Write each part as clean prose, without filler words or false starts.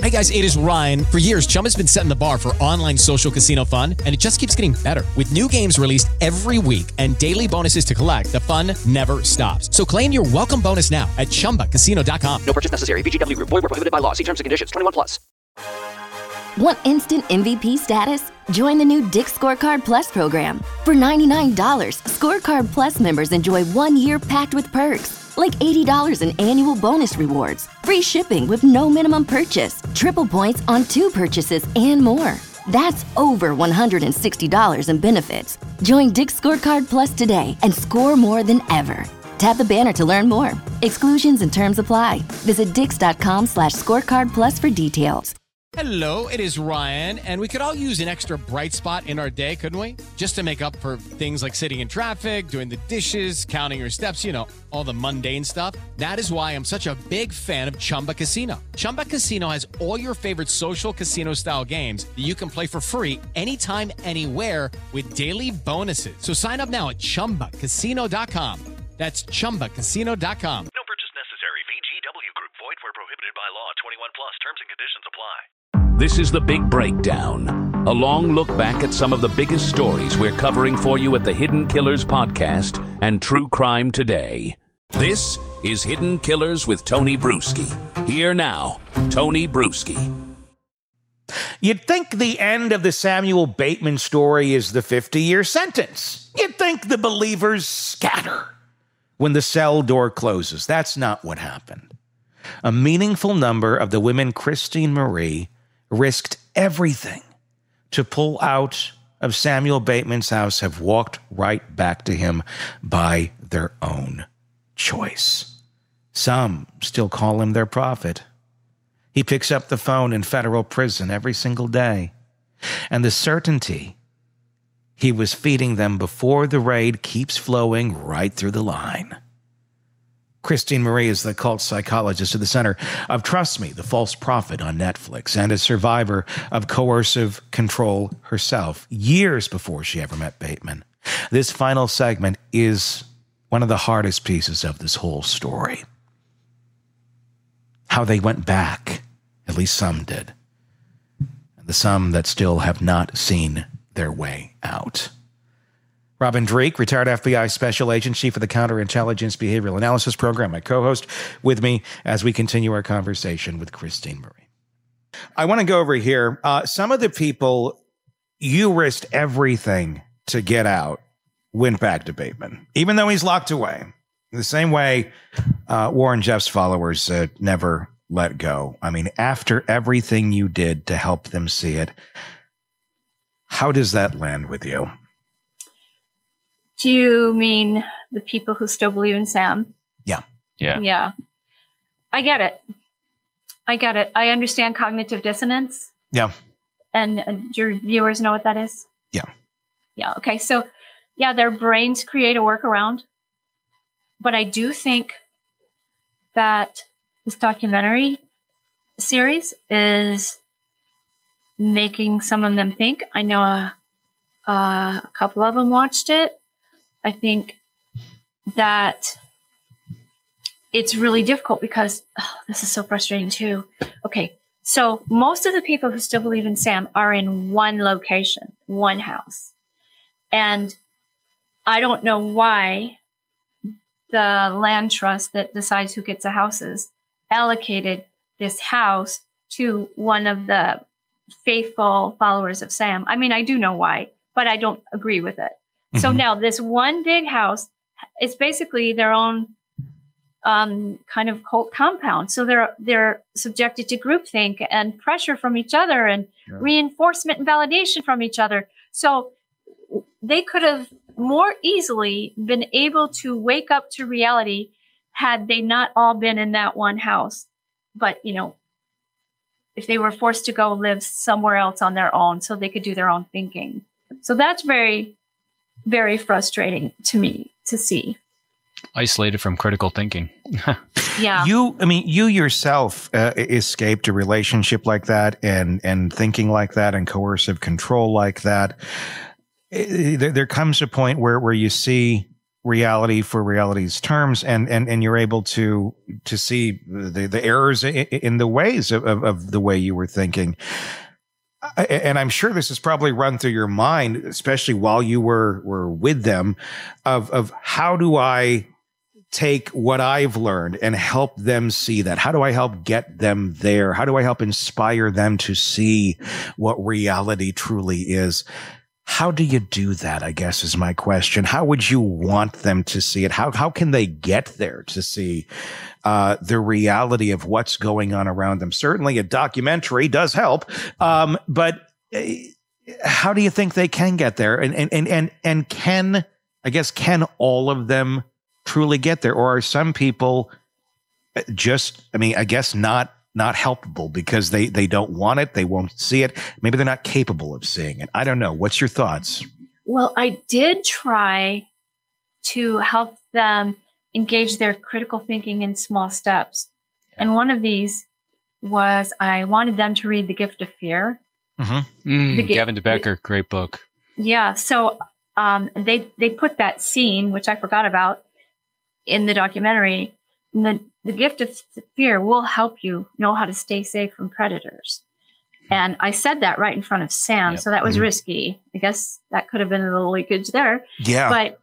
Hey guys, it is Ryan. For years, Chumba's been setting the bar for online social casino fun, and it just keeps getting better. With new games released every week and daily bonuses to collect, the fun never stops. So claim your welcome bonus now at ChumbaCasino.com. No purchase necessary. VGW Group. Void where prohibited by law. See terms and conditions. 21+. Want instant MVP status? Join the new Dick's Scorecard Plus program. For $99, Scorecard Plus members enjoy 1 year packed with perks, like $80 in annual bonus rewards, free shipping with no minimum purchase, triple points on 2 purchases, and more. That's over $160 in benefits. Join Dick's Scorecard Plus today and score more than ever. Tap the banner to learn more. Exclusions and terms apply. Visit dix.com/scorecard plus for details. Hello, it is Ryan, and we could all use an extra bright spot in our day, couldn't we? Just to make up for things like sitting in traffic, doing the dishes, counting your steps, all the mundane stuff. That is why I'm such a big fan of Chumba Casino. Chumba Casino has all your favorite social casino-style games that you can play for free anytime, anywhere with daily bonuses. So sign up now at ChumbaCasino.com. That's ChumbaCasino.com. No purchase necessary. VGW Group. Void where prohibited by law. 21+. Terms and conditions apply. This is The Big Breakdown, a long look back at some of the biggest stories we're covering for you at the Hidden Killers podcast and True Crime Today. This is Hidden Killers with Tony Bruschi. Here now, Tony Bruschi. You'd think the end of the Samuel Bateman story is the 50-year sentence. You'd think the believers scatter when the cell door closes. That's not what happened. A meaningful number of the women Christine Marie risked everything to pull out of Samuel Bateman's house have walked right back to him by their own choice. Some still call him their prophet. He picks up the phone in federal prison every single day, and the certainty he was feeding them before the raid keeps flowing right through the line. Christine Marie is the cult psychologist at the center of Trust Me, the False Prophet on Netflix, and a survivor of coercive control herself, years before she ever met Bateman. This final segment is one of the hardest pieces of this whole story. How they went back, at least some did, and the some that still have not seen their way out. Robin Dreeke, retired FBI Special Agent, Chief of the Counterintelligence Behavioral Analysis Program, my co-host, with me as we continue our conversation with Christine Marie. I want to go over here. Some of the people you risked everything to get out went back to Bateman, even though he's locked away. The same way Warren Jeff's followers never let go. I mean, after everything you did to help them see it, how does that land with you? Do you mean the people who still believe in Sam? Yeah. Yeah. I get it. I understand cognitive dissonance. Yeah. And your viewers know what that is? Yeah. Yeah. Okay. So, yeah, their brains create a workaround. But I do think that this documentary series is making some of them think. I know a couple of them watched it. I think that it's really difficult because this is so frustrating too. Okay, so most of the people who still believe in Sam are in one location, one house. And I don't know why the land trust that decides who gets the houses allocated this house to one of the faithful followers of Sam. I mean, I do know why, but I don't agree with it. So now this one big house is basically their own kind of cult compound. So they're subjected to groupthink and pressure from each other and reinforcement and validation from each other. So they could have more easily been able to wake up to reality had they not all been in that one house. But, if they were forced to go live somewhere else on their own so they could do their own thinking. So that's very, very frustrating to me to see. Isolated from critical thinking. Yeah. You yourself escaped a relationship like that and thinking like that and coercive control like that. There comes a point where you see reality for reality's terms, and you're able to see the errors in the ways of the way you were thinking. And I'm sure this has probably run through your mind, especially while you were with them, of how do I take what I've learned and help them see that? How do I help get them there? How do I help inspire them to see what reality truly is? How do you do that, I guess, is my question. How would you want them to see it? How can they get there to see the reality of what's going on around them? Certainly a documentary does help, but how do you think they can get there? And can all of them truly get there? Or are some people just, I guess not helpable because they don't want it, they won't see it, maybe they're not capable of seeing it? I don't know. What's your thoughts? Well, I did try to help them engage their critical thinking in small steps. And one of these was I wanted them to read The Gift of Fear. Gavin DeBecker, great book. Yeah. So they put that scene, which I forgot about, in the documentary. And the Gift of Fear will help you know how to stay safe from predators. And I said that right in front of Sam. So that was risky. I guess that could have been a little leakage there. Yeah. But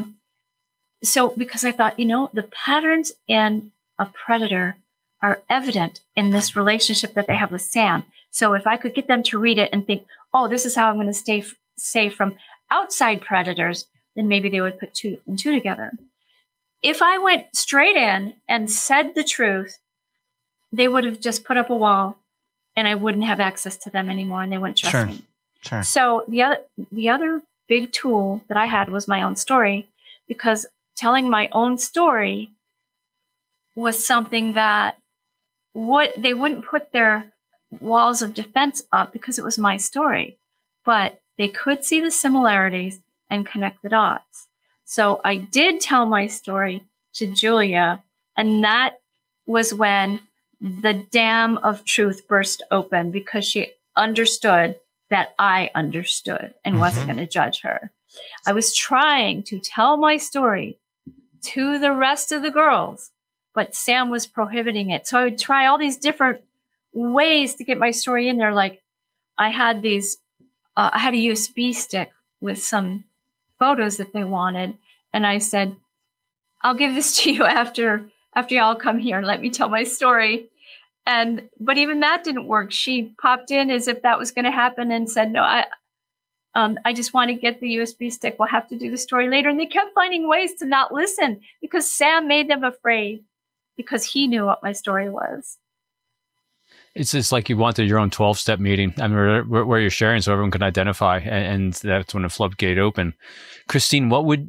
so because I thought, the patterns in a predator are evident in this relationship that they have with Sam. So if I could get them to read it and think, oh, this is how I'm going to stay safe from outside predators, then maybe they would put two and two together. If I went straight in and said the truth, they would have just put up a wall and I wouldn't have access to them anymore and they wouldn't trust me. Sure. So the other big tool that I had was my own story, because telling my own story was something that they wouldn't put their walls of defense up because it was my story, but they could see the similarities and connect the dots. So I did tell my story to Julia, and that was when the dam of truth burst open, because she understood that I understood and wasn't going to judge her. I was trying to tell my story to the rest of the girls, but Sam was prohibiting it. So I would try all these different ways to get my story in there. Like I had I had a USB stick with some photos that they wanted. And I said, I'll give this to you after y'all come here and let me tell my story. But even that didn't work. She popped in as if that was going to happen and said, no, I just want to get the USB stick. We'll have to do the story later. And they kept finding ways to not listen because Sam made them afraid because he knew what my story was. It's just like you wanted your own 12-step meeting. I mean, where you're sharing so everyone can identify, and that's when the floodgate opened. Christine, what would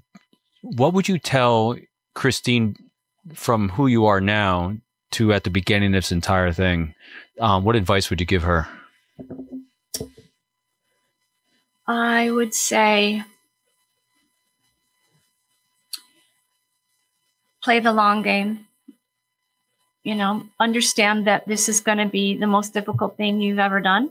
you tell Christine from who you are now to at the beginning of this entire thing? What advice would you give her? I would say play the long game. Understand that this is going to be the most difficult thing you've ever done,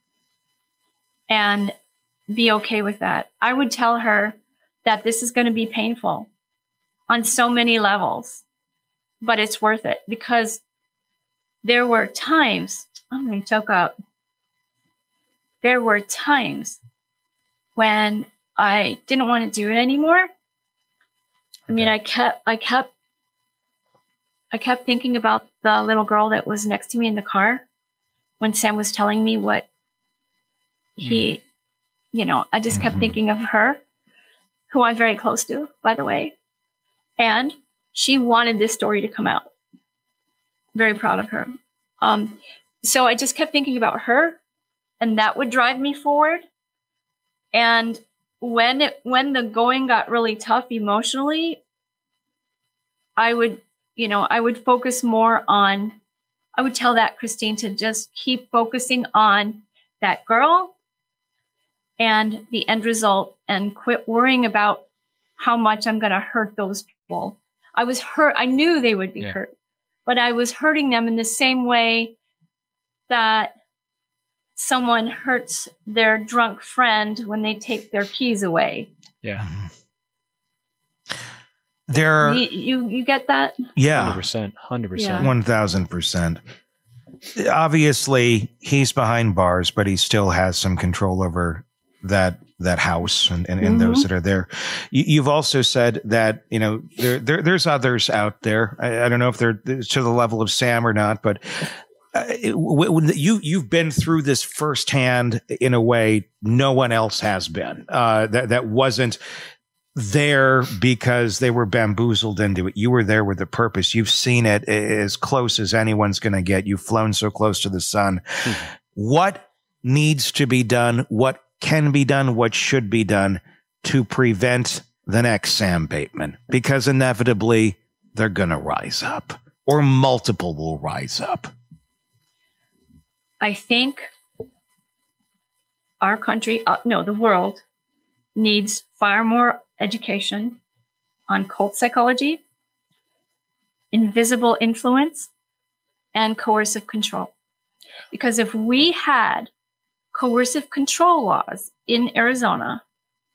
and be okay with that. I would tell her that this is going to be painful on so many levels, but it's worth it, because there were times, I'm going to choke up. There were times when I didn't want to do it anymore. I mean, I kept thinking about the little girl that was next to me in the car when Sam was telling me what I just kept thinking of her, who I'm very close to, by the way. And she wanted this story to come out. Very proud of her. So I just kept thinking about her, and that would drive me forward. And when the going got really tough emotionally, I would focus more on, I would tell that Christine to just keep focusing on that girl and the end result, and quit worrying about how much I'm going to hurt those people. I was hurt. I knew they would be hurt, but I was hurting them in the same way that someone hurts their drunk friend when they take their keys away. Yeah. You get that? Yeah. 100%. 100%. Yeah. 1,000%. Obviously, he's behind bars, but he still has some control over that house and those that are there. You've also said that, there's others out there. I don't know if they're to the level of Sam or not, but you've been through this firsthand in a way no one else has been. That wasn't there because they were bamboozled into it. You were there with a purpose. You've seen it as close as anyone's going to get. You've flown so close to the sun. What needs to be done? What can be done? What should be done to prevent the next Sam Bateman? Because inevitably they're going to rise up, or multiple will rise up. I think our country, the world, needs far more education on cult psychology, invisible influence, and coercive control. Because if we had coercive control laws in Arizona,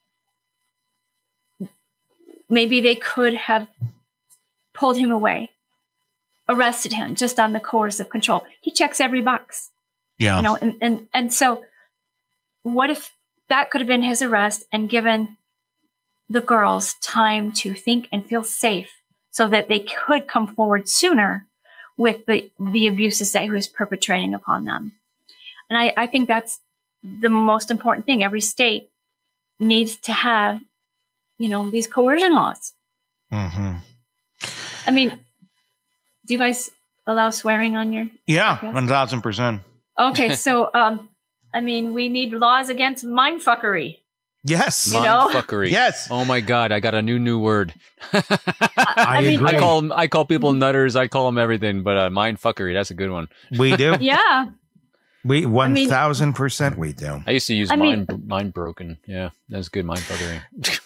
maybe they could have pulled him away, arrested him just on the coercive control. He checks every box. Yeah. And so what if that could have been his arrest and given the girls time to think and feel safe so that they could come forward sooner with the abuses that he was perpetrating upon them. And I think that's the most important thing. Every state needs to have, these coercion laws. Mm-hmm. I mean, do you guys allow swearing on your? Yeah, podcast? 1,000%. Okay, so we need laws against mindfuckery. Yes. Mindfuckery. Yes. Oh my God, I got a new word. I agree. I call people nutters. I call them everything, but mindfuckery, that's a good one. We do. Yeah. We 1,000% we do. I used to use mind broken. Yeah, that's good mindfuckery.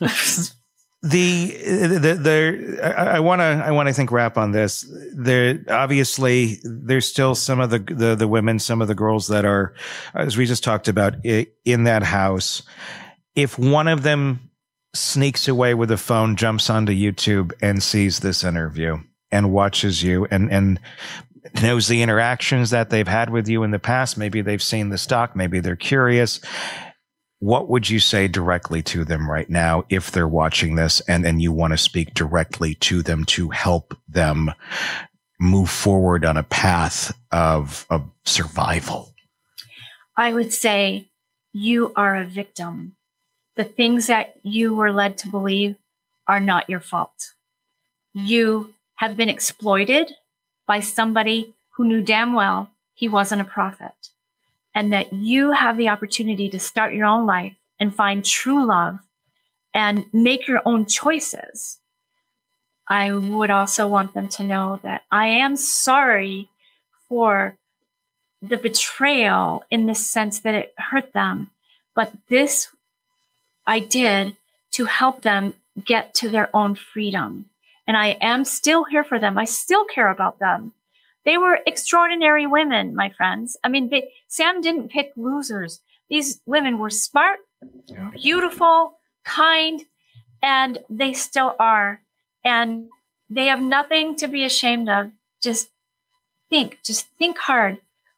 I want to think wrap on this. Obviously there's still some of the women, some of the girls that are, as we just talked about, in that house. If one of them sneaks away with a phone, jumps onto YouTube and sees this interview and watches you and knows the interactions that they've had with you in the past, maybe they've seen the stock, maybe they're curious. What would you say directly to them right now if they're watching this and you want to speak directly to them to help them move forward on a path of survival? I would say you are a victim. The things that you were led to believe are not your fault. You have been exploited by somebody who knew damn well he wasn't a prophet, and that you have the opportunity to start your own life and find true love and make your own choices. I would also want them to know that I am sorry for the betrayal in the sense that it hurt them, but this I did to help them get to their own freedom. And I am still here for them. I still care about them. They were extraordinary women, my friends. I mean, Sam didn't pick losers. These women were smart, beautiful, kind, and they still are. And they have nothing to be ashamed of. Just think hard.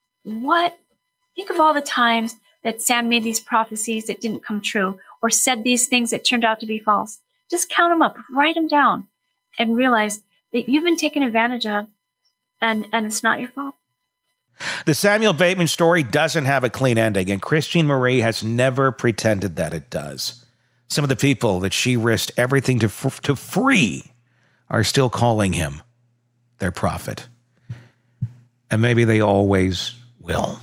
Think of all the times that Sam made these prophecies that didn't come true, or said these things that turned out to be false. Just count them up, write them down, and realize that you've been taken advantage of, and it's not your fault. The Samuel Bateman story doesn't have a clean ending, and Christine Marie has never pretended that it does. Some of the people that she risked everything to free are still calling him their prophet. And maybe they always will.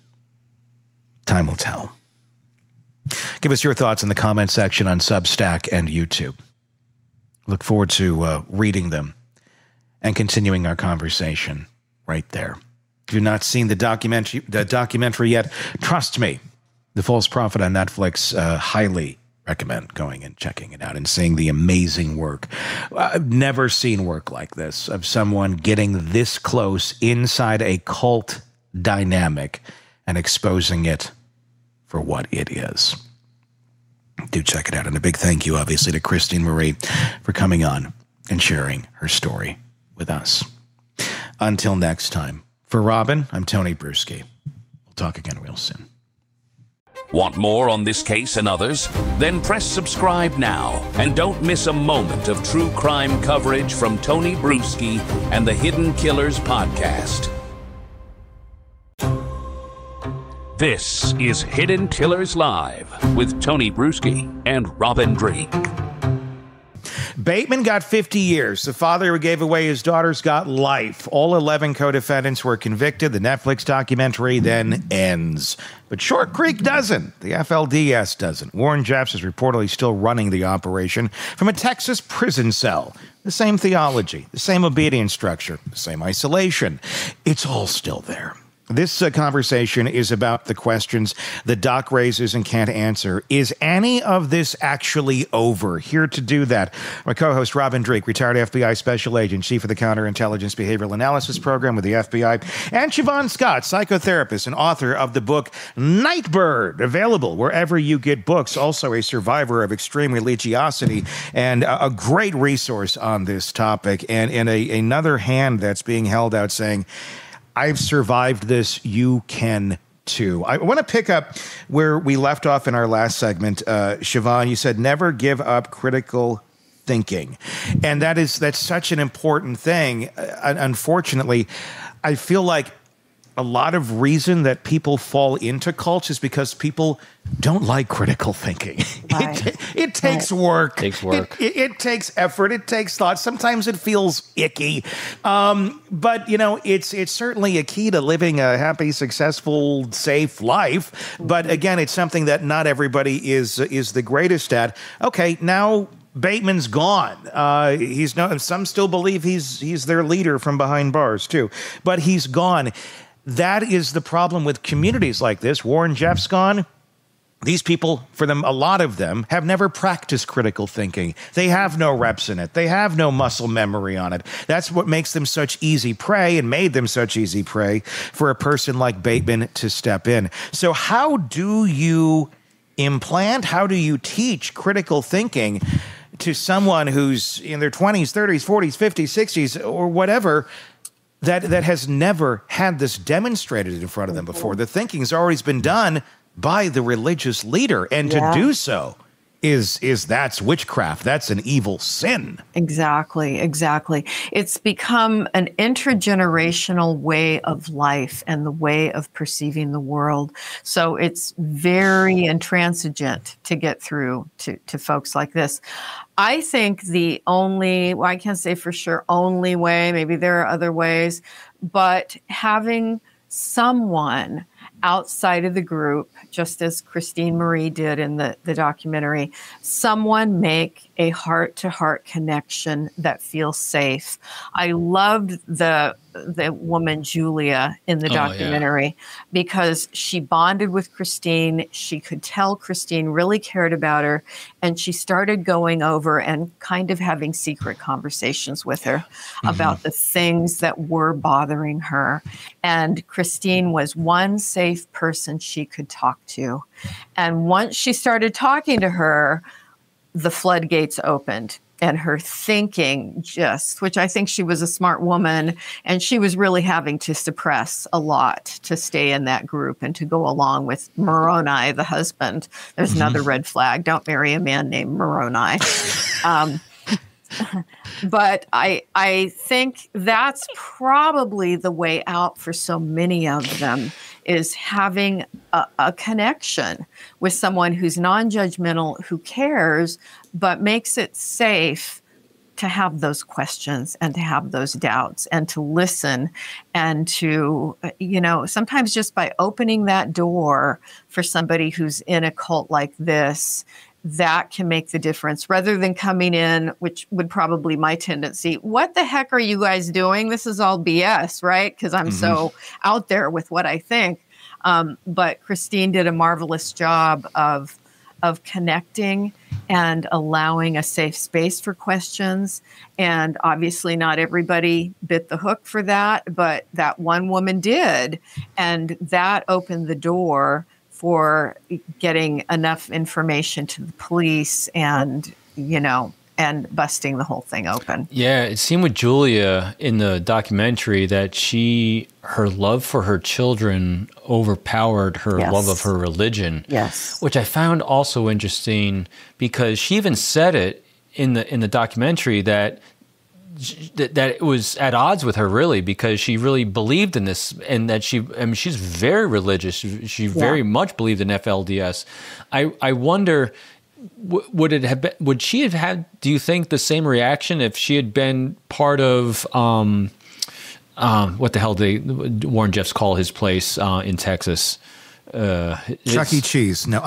Time will tell. Give us your thoughts in the comment section on Substack and YouTube. Look forward to reading them and continuing our conversation right there. If you've not seen the documentary yet, trust me, The False Prophet on Netflix, highly recommend going and checking it out and seeing the amazing work. I've never seen work like this, of someone getting this close inside a cult dynamic and exposing it for what it is. Do check it out. And a big thank you, obviously, to Christine Marie for coming on and sharing her story with us. Until next time, for Robin, I'm Tony Bruschi. We'll talk again real soon. Want more on this case and others? Then press subscribe now and don't miss a moment of true crime coverage from Tony Bruschi and the Hidden Killers podcast. This is Hidden Killers Live with Tony Bruschi and Robin Drake. Bateman got 50 years. The father who gave away his daughters got life. All 11 co-defendants were convicted. The Netflix documentary then ends. But Short Creek doesn't. The FLDS doesn't. Warren Jeffs is reportedly still running the operation from a Texas prison cell. The same theology, the same obedience structure, the same isolation. It's all still there. This conversation is about the questions the doc raises and can't answer. Is any of this actually over? Here to do that, my co-host Robin Drake, retired FBI special agent, chief of the Counterintelligence Behavioral Analysis Program with the FBI, and Siobhan Scott, psychotherapist and author of the book Nightbird, available wherever you get books, also a survivor of extreme religiosity and a great resource on this topic, and in another hand that's being held out saying, I've survived this. You can too. I want to pick up where we left off in our last segment. Siobhan, you said never give up critical thinking. And that's such an important thing. Unfortunately, I feel like a lot of reason that people fall into cults is because people don't like critical thinking. Right. It takes work. It takes work. It takes effort. It takes thought. Sometimes it feels icky. But, it's certainly a key to living a happy, successful, safe life. But again, it's something that not everybody is the greatest at. Okay, now Bateman's gone. Some still believe he's their leader from behind bars too, but he's gone. That is the problem with communities like this. Warren Jeffs gone. These people, for them, a lot of them, have never practiced critical thinking. They have no reps in it. They have no muscle memory on it. That's what makes them such easy prey and made them such easy prey for a person like Bateman to step in. So how do you how do you teach critical thinking to someone who's in their 20s, 30s, 40s, 50s, 60s, or whatever, that has never had this demonstrated in front of them before? The thinking's always been done by the religious leader, and to do so that's witchcraft. That's an evil sin. Exactly. It's become an intergenerational way of life and the way of perceiving the world. So it's very intransigent to get through to folks like this. I think the only, I can't say for sure only way, maybe there are other ways, but having someone outside of the group, just as Christine Marie did in the documentary, someone make a heart-to-heart connection that feels safe. I loved the woman Julia in the documentary because she bonded with Christine. She could tell Christine really cared about her, and she started going over and kind of having secret conversations with her about the things that were bothering her. And Christine was one safe person she could talk to. And once she started talking to her, the floodgates opened. And her thinking which I think she was a smart woman, and she was really having to suppress a lot to stay in that group and to go along with Moroni, the husband. There's another red flag. Don't marry a man named Moroni. But I think that's probably the way out for so many of them, is having a connection with someone who's non-judgmental, who cares, but makes it safe to have those questions and to have those doubts and to listen and to, sometimes just by opening that door for somebody who's in a cult like this, that can make the difference, rather than coming in, which would probably my tendency. What the heck are you guys doing? This is all BS, right? Because I'm so out there with what I think. But Christine did a marvelous job of connecting and allowing a safe space for questions. And obviously not everybody bit the hook for that, but that one woman did. And that opened the door for getting enough information to the police and, and busting the whole thing open. Yeah, it seemed with Julia in the documentary that her love for her children overpowered her love of her religion. Yes. Which I found also interesting because she even said it in the documentary that it was at odds with her, really, because she really believed in this, and that she's very religious. She very much believed in FLDS. I wonder, would she have had, do you think, the same reaction if she had been part of what the hell do Warren Jeffs call his place in Texas? Chuck E. Cheese. No,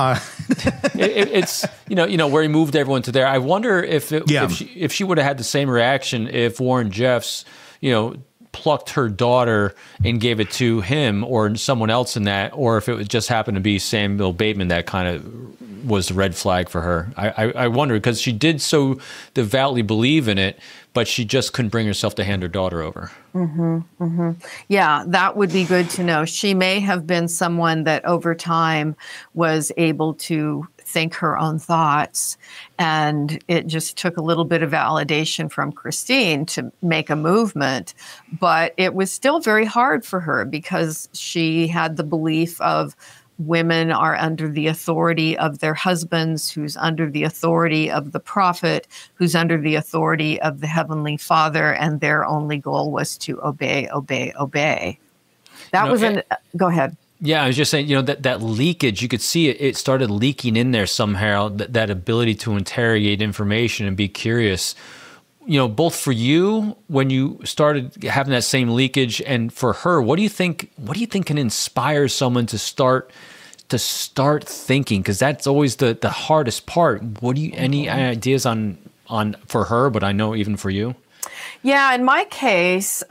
it's where he moved everyone to there. I wonder if she would have had the same reaction if Warren Jeffs, plucked her daughter and gave it to him or someone else in that, or if it just happened to be Samuel Bateman that kind of was the red flag for her. I wonder, because she did so devoutly believe in it, but she just couldn't bring herself to hand her daughter over. Mm-hmm, mm-hmm. Yeah, that would be good to know. She may have been someone that over time was able to think her own thoughts, and it just took a little bit of validation from Christine to make a movement, but it was still very hard for her because she had the belief of women are under the authority of their husbands, who's under the authority of the prophet, who's under the authority of the Heavenly Father, and their only goal was to obey, obey, obey. That was go ahead. Yeah, I was just saying, that leakage, you could see it started leaking in there somehow, that ability to interrogate information and be curious, both for you when you started having that same leakage, and for her, what do you think can inspire someone to start thinking? Because that's always the hardest part. Any ideas on for her, but I know even for you? Yeah, in my case,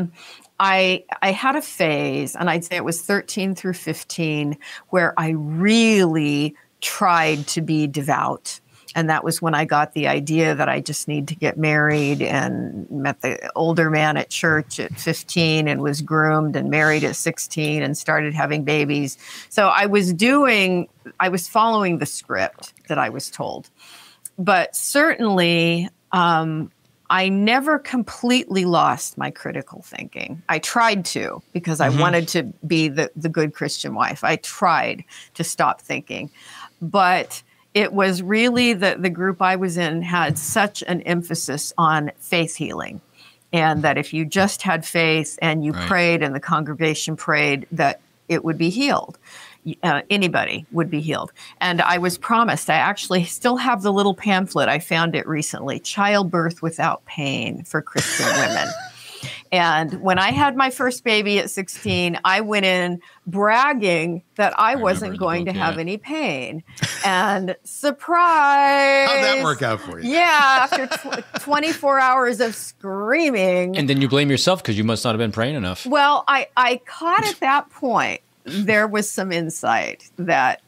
I had a phase, and I'd say it was 13 through 15, where I really tried to be devout. And that was when I got the idea that I just need to get married, and met the older man at church at 15 and was groomed and married at 16 and started having babies. So I was following the script that I was told. But certainly, I never completely lost my critical thinking. I tried to, because I wanted to be the good Christian wife. I tried to stop thinking. But it was really the group I was in had such an emphasis on faith healing. And that if you just had faith and you prayed and the congregation prayed, that it would be healed. Anybody would be healed. And I was promised, I actually still have the little pamphlet. I found it recently, Childbirth Without Pain for Christian Women. And when I had my first baby at 16, I went in bragging that I wasn't going to have any pain. And surprise! How'd that work out for you? Yeah, after 24 hours of screaming. And then you blame yourself because you must not have been praying enough. Well, I caught at that point, there was some insight that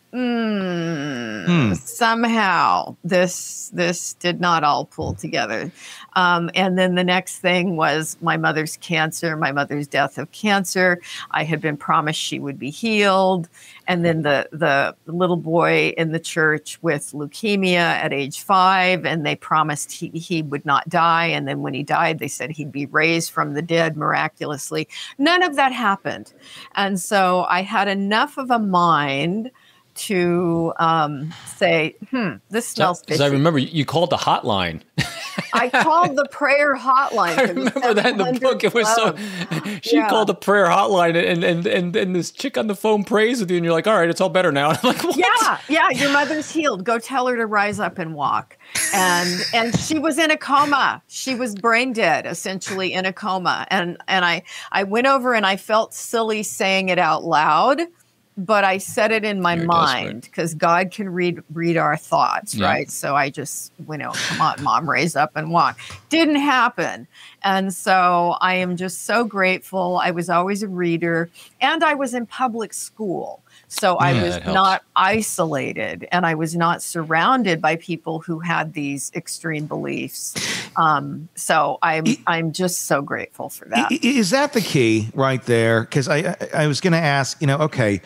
somehow this did not all pull together. And then the next thing was my mother's death of cancer. I had been promised she would be healed. And then the little boy in the church with leukemia at age 5, and they promised he would not die. And then when he died, they said he'd be raised from the dead miraculously. None of that happened. And so I had enough of a mind to say, this smells fishy. Because I remember you called the hotline. I called the prayer hotline. I remember that in the book. It was she called the prayer hotline, and this chick on the phone prays with you, and you're like, all right, it's all better now. And I'm like, what? Yeah, your mother's healed. Go tell her to rise up and walk. And she was in a coma. She was brain dead, essentially in a coma. And I went over and I felt silly saying it out loud. But I said it in my mind because God can read our thoughts, right? So I just, come on, Mom, raise up and walk. Didn't happen. And so I am just so grateful. I was always a reader, and I was in public school. So I was not isolated, and I was not surrounded by people who had these extreme beliefs. So I'm just so grateful for that. Is that the key right there? Because I was going to ask, okay,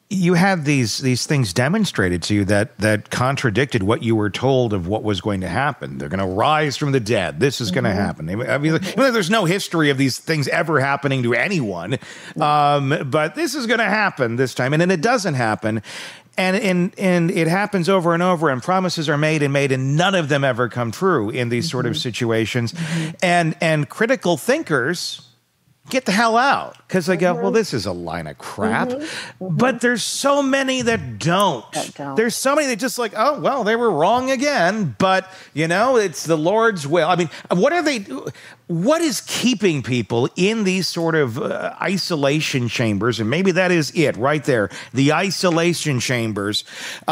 you had these things demonstrated to you that contradicted what you were told of what was going to happen. They're going to rise from the dead. This is going to happen. I mean, there's no history of these things ever happening to anyone, but this is going to happen this time, and then it doesn't happen. And it happens over and over, and promises are made, and none of them ever come true in these sort of situations. And critical thinkers get the hell out, because they go, well, this is a line of crap. But there's so many that don't. There's so many that just like, oh, well, they were wrong again, but, it's the Lord's will. I mean, what is keeping people in these sort of isolation chambers? And maybe that is it right there, the isolation chambers,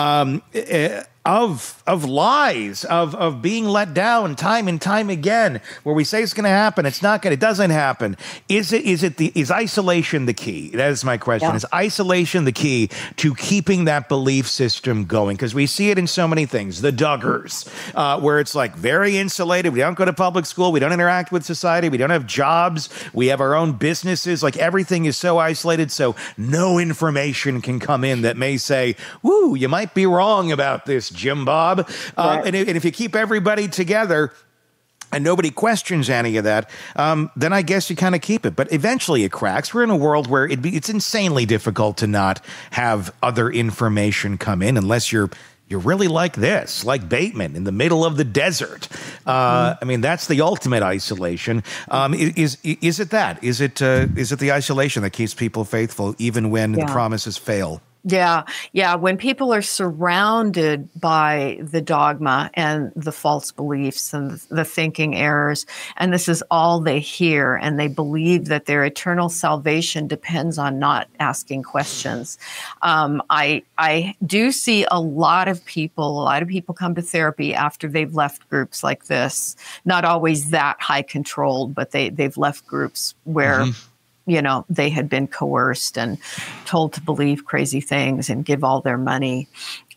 of lies, of being let down time and time again, where we say it's going to happen, it's not going, it doesn't happen. Is isolation the key? That is my question. Is isolation the key to keeping that belief system going? Because we see it in so many things. The Duggars, where it's like very insulated. We don't go to public school. We don't interact with society. We don't have jobs. We have our own businesses. Like everything is so isolated, so no information can come in that may say, "Woo, you might be wrong about this, Jim Bob." And if you keep everybody together and nobody questions any of that, then I guess you kind of keep it. But eventually it cracks. We're in a world where it's insanely difficult to not have other information come in unless you're really like this, like Bateman in the middle of the desert. I mean, that's the ultimate isolation. Is it that? Is it the isolation that keeps people faithful even when the promises fail? Yeah. When people are surrounded by the dogma and the false beliefs and the thinking errors, and this is all they hear, and they believe that their eternal salvation depends on not asking questions. I do see a lot of people come to therapy after they've left groups like this. Not always that high controlled, but they've left groups where they had been coerced and told to believe crazy things and give all their money.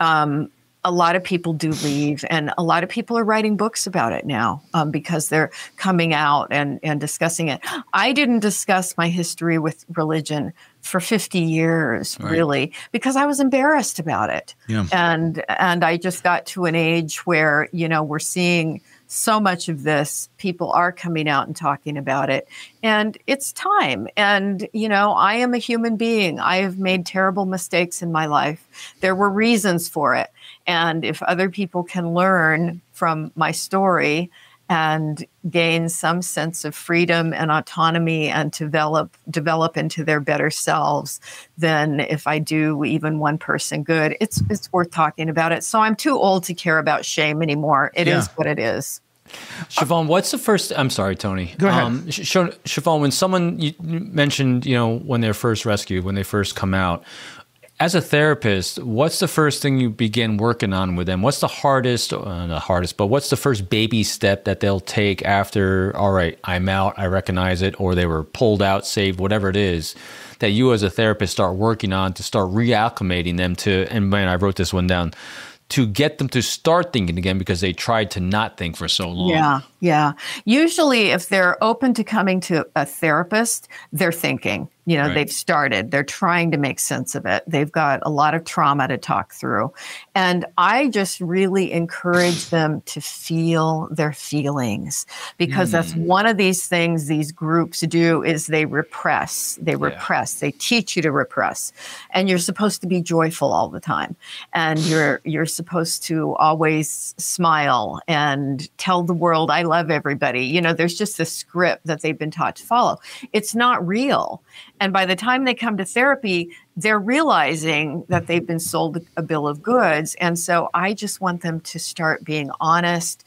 A lot of people do leave, and a lot of people are writing books about it now because they're coming out and discussing it. I didn't discuss my history with religion for 50 years, really, because I was embarrassed about it. Yeah. And I just got to an age where, we're seeing so much of this, people are coming out and talking about it, and it's time. And, I am a human being. I have made terrible mistakes in my life. There were reasons for it. And if other people can learn from my story and gain some sense of freedom and autonomy and develop into their better selves, then if I do even one person good, it's worth talking about it. So I'm too old to care about shame anymore. It is what it is. Siobhan, what's the first? I'm sorry, Tony. Go ahead. Siobhan, when someone you mentioned, when they're first rescued, when they first come out, as a therapist, what's the first thing you begin working on with them? What's the hardest, but what's the first baby step that they'll take after, all right, I'm out, I recognize it, or they were pulled out, saved, whatever it is, that you as a therapist start working on to start reacclimating them to, and man, I wrote this one down, to get them to start thinking again because they tried to not think for so long. Yeah. Usually if they're open to coming to a therapist, they're thinking. They've started. They're trying to make sense of it. They've got a lot of trauma to talk through. And I just really encourage them to feel their feelings, because that's one of these things these groups do is they repress. They teach you to repress. And you're supposed to be joyful all the time. And you're supposed to always smile and tell the world, I love everybody. There's just a script that they've been taught to follow. It's not real. And by the time they come to therapy, they're realizing that they've been sold a bill of goods. And so I just want them to start being honest.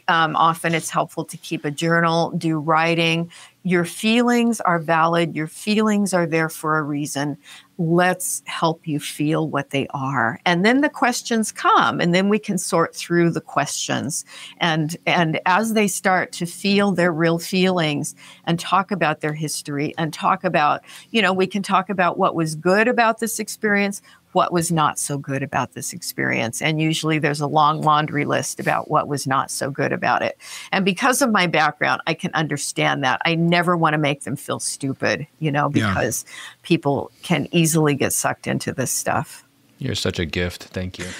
Often it's helpful to keep a journal, do writing. Your feelings are valid. Your feelings are there for a reason. Let's help you feel what they are. And then the questions come, and then we can sort through the questions. And as they start to feel their real feelings and talk about their history and talk about, we can talk about what was good about this experience. what was not so good about this experience. And usually there's a long laundry list about what was not so good about it. And because of my background, I can understand that. I never want to make them feel stupid, because people can easily get sucked into this stuff. You're such a gift. Thank you.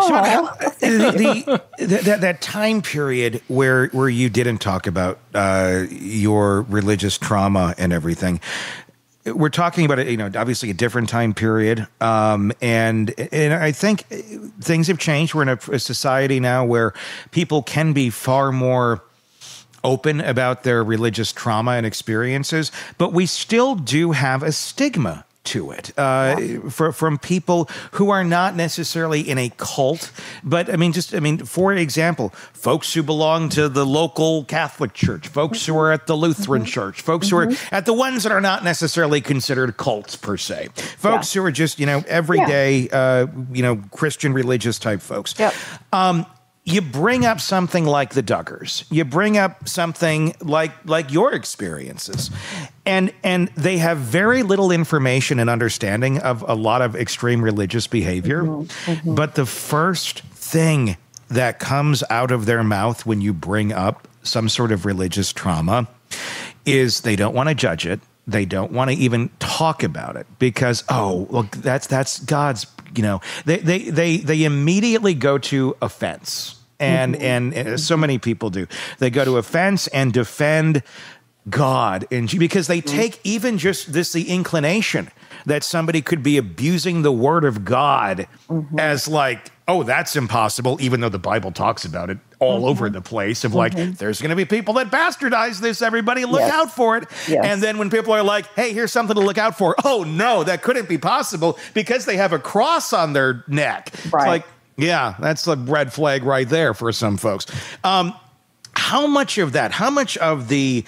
That time period where you didn't talk about your religious trauma and everything. We're talking about obviously a different time period, and I think things have changed. We're in a society now where people can be far more open about their religious trauma and experiences, but we still do have a stigma to it from people who are not necessarily in a cult, but for example, folks who belong to the local Catholic Church, folks who are at the Lutheran Church, folks who are at the ones that are not necessarily considered cults per se, folks who are just everyday Christian religious type folks. You bring up something like the Duggars. You bring up something like your experiences. And they have very little information and understanding of a lot of extreme religious behavior. But the first thing that comes out of their mouth when you bring up some sort of religious trauma is they don't want to judge it. They don't want to even talk about it because, that's God's, they immediately go to offense. And so many people do. They go to offense and defend God, and because they take even just the inclination that somebody could be abusing the word of God as like, oh, that's impossible, even though the Bible talks about it all over the place of like, there's going to be people that bastardize this, everybody look out for it. And then when people are like, hey, here's something to look out for. Oh, no, that couldn't be possible because they have a cross on their neck. It's like, yeah, that's a red flag right there for some folks. How much of that, how much of the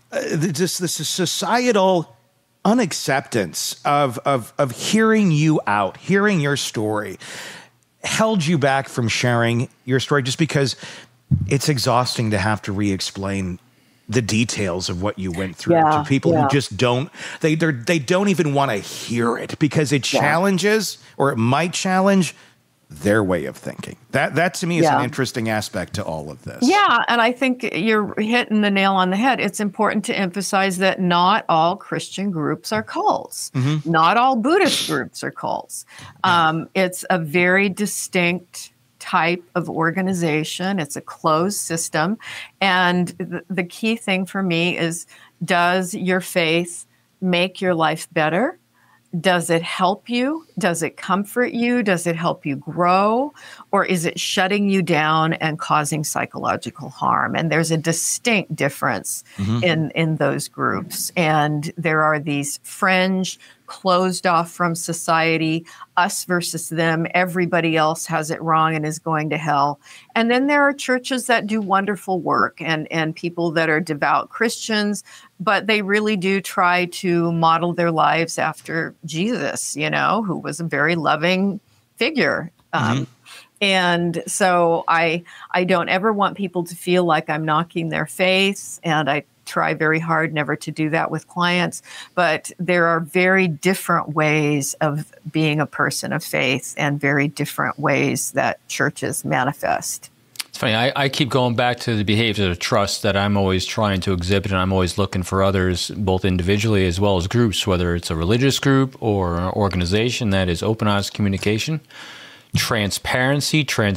societal unacceptance of hearing you out, hearing your story, held you back from sharing your story just because it's exhausting to have to re-explain the details of what you went through to people who just don't, they don't even want to hear it because it challenges or it might challenge their way of thinking. That to me is an interesting aspect to all of this. Yeah, and I think you're hitting the nail on the head. It's important to emphasize that not all Christian groups are cults. Not all Buddhist groups are cults. It's a very distinct type of organization. It's a closed system. And the key thing for me is, does your faith make your life better? Does it help you? Does it comfort you? Does it help you grow? Or is it shutting you down and causing psychological harm? And there's a distinct difference in those groups. And there are these fringe, closed off from society, us versus them, everybody else has it wrong and is going to hell. And then there are churches that do wonderful work and people that are devout Christians, but they really do try to model their lives after Jesus, who was a very loving figure. And so I don't ever want people to feel like I'm knocking their faith, and I try very hard never to do that with clients, but there are very different ways of being a person of faith and very different ways that churches manifest. It's funny. I keep going back to the behavior of trust that I'm always trying to exhibit, and I'm always looking for others, both individually as well as groups, whether it's a religious group or an organization that is open, honest communication. Transparency,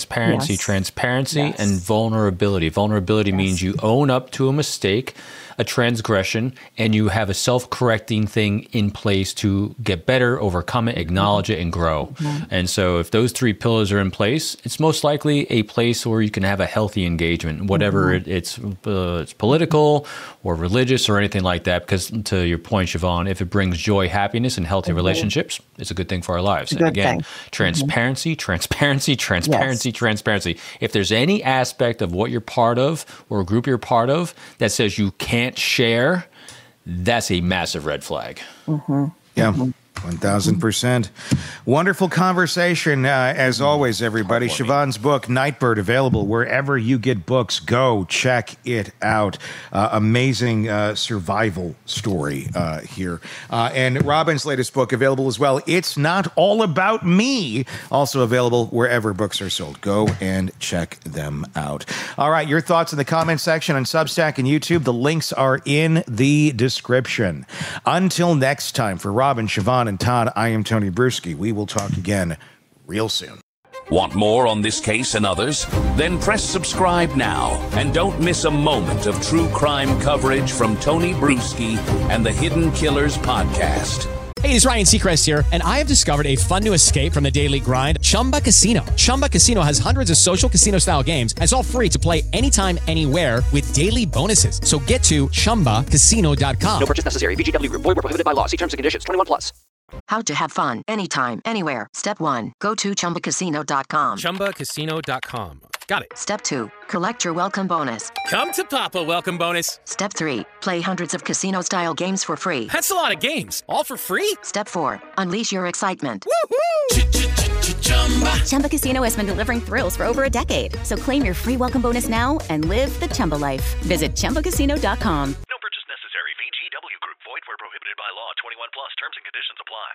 and vulnerability. Vulnerability means you own up to a mistake, a transgression, and you have a self-correcting thing in place to get better, overcome it, acknowledge it, and grow. And so if those three pillars are in place, it's most likely a place where you can have a healthy engagement, whatever it's political or religious or anything like that, because to your point, Siobhan, if it brings joy, happiness, and healthy relationships, it's a good thing for our lives. And again, transparency. If there's any aspect of what you're part of or a group you're part of that says you can't share, that's a massive red flag. Yeah. 1,000%. Wonderful conversation, as always, everybody. Siobhan's book, Nightbird, available wherever you get books. Go check it out. Amazing survival story here. And Robin's latest book, available as well, It's Not All About Me, also available wherever books are sold. Go and check them out. All right, your thoughts in the comment section on Substack and YouTube. The links are in the description. Until next time, for Robin, Siobhan, and Todd, I am Tony Bruschi. We will talk again real soon. Want more on this case and others? Then press subscribe now and don't miss a moment of true crime coverage from Tony Bruschi and the Hidden Killers podcast. Hey, it's Ryan Seacrest here, and I have discovered a fun new escape from the daily grind, Chumba Casino. Chumba Casino has hundreds of social casino-style games, and it's all free to play anytime, anywhere with daily bonuses. So get to ChumbaCasino.com. No purchase necessary. VGW Group. Void where prohibited by law. See terms and conditions. 21+. How to have fun anytime, anywhere. Step 1. Go to ChumbaCasino.com. ChumbaCasino.com. Got it. Step 2. Collect your welcome bonus. Come to Papa welcome bonus. Step 3. Play hundreds of casino-style games for free. That's a lot of games. All for free? Step 4. Unleash your excitement. Woohoo! Chumba Casino has been delivering thrills for over a decade. So claim your free welcome bonus now and live the Chumba life. Visit ChumbaCasino.com. No purchase necessary. VGW Group. Void where prohibited by law. 21+. Terms and conditions apply.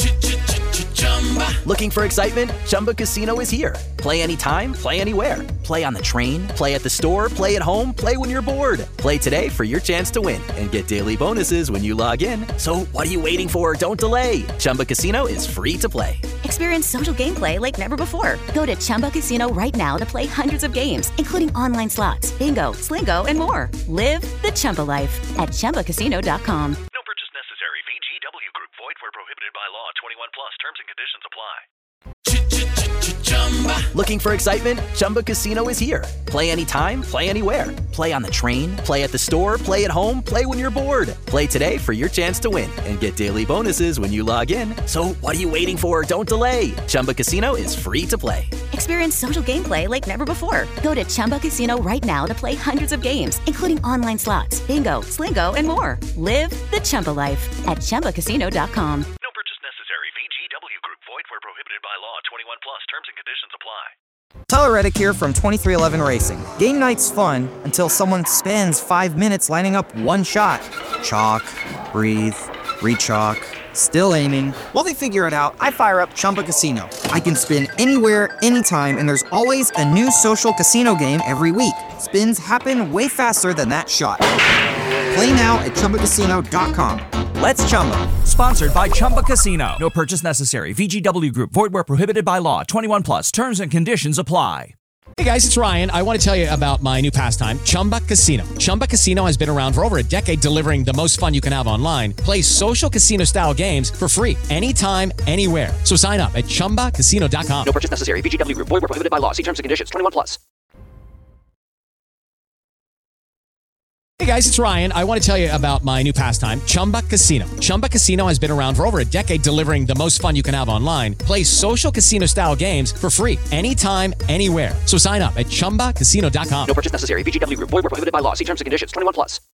Looking for excitement? Chumba Casino is here. Play anytime, play anywhere. Play on the train, play at the store, play at home, play when you're bored. Play today for your chance to win and get daily bonuses when you log in. So what are you waiting for? Don't delay. Chumba Casino is free to play. Experience social gameplay like never before. Go to Chumba Casino right now to play hundreds of games, including online slots, bingo, Slingo, and more. Live the Chumba life at ChumbaCasino.com. No purchase necessary. VGW Group. Void where prohibited by law. 21+. Terms and conditions apply. Looking for excitement? Chumba Casino is here. Play anytime, play anywhere. Play on the train, play at the store, play at home, play when you're bored. Play today for your chance to win and get daily bonuses when you log in. So what are you waiting for? Don't delay. Chumba Casino is free to play. Experience social gameplay like never before. Go to Chumba Casino right now to play hundreds of games, including online slots, bingo, Slingo, and more. Live the Chumba life at ChumbaCasino.com. No purchase necessary. VGW Group. Void where prohibited by law. 21+. Terms and conditions apply. Tyler Reddick here from 2311 Racing. Game night's fun until someone spends 5 minutes lining up one shot. Chalk, breathe, re-chalk, still aiming. While they figure it out, I fire up Chumba Casino. I can spin anywhere, anytime, and there's always a new social casino game every week. Spins happen way faster than that shot. Play now at ChumbaCasino.com. Let's Chumba. Sponsored by Chumba Casino. No purchase necessary. VGW Group. Void where prohibited by law. 21+. Terms and conditions apply. Hey guys, it's Ryan. I want to tell you about my new pastime, Chumba Casino. Chumba Casino has been around for over a decade, delivering the most fun you can have online. Play social casino-style games for free anytime, anywhere. So sign up at ChumbaCasino.com. No purchase necessary. VGW Group. Void where prohibited by law. See terms and conditions. 21+. Hey guys, it's Ryan. I want to tell you about my new pastime, Chumba Casino. Chumba Casino has been around for over a decade, delivering the most fun you can have online. Play social casino-style games for free anytime, anywhere. So sign up at ChumbaCasino.com. No purchase necessary. VGW Group. Void where prohibited by law. See terms and conditions. 21+.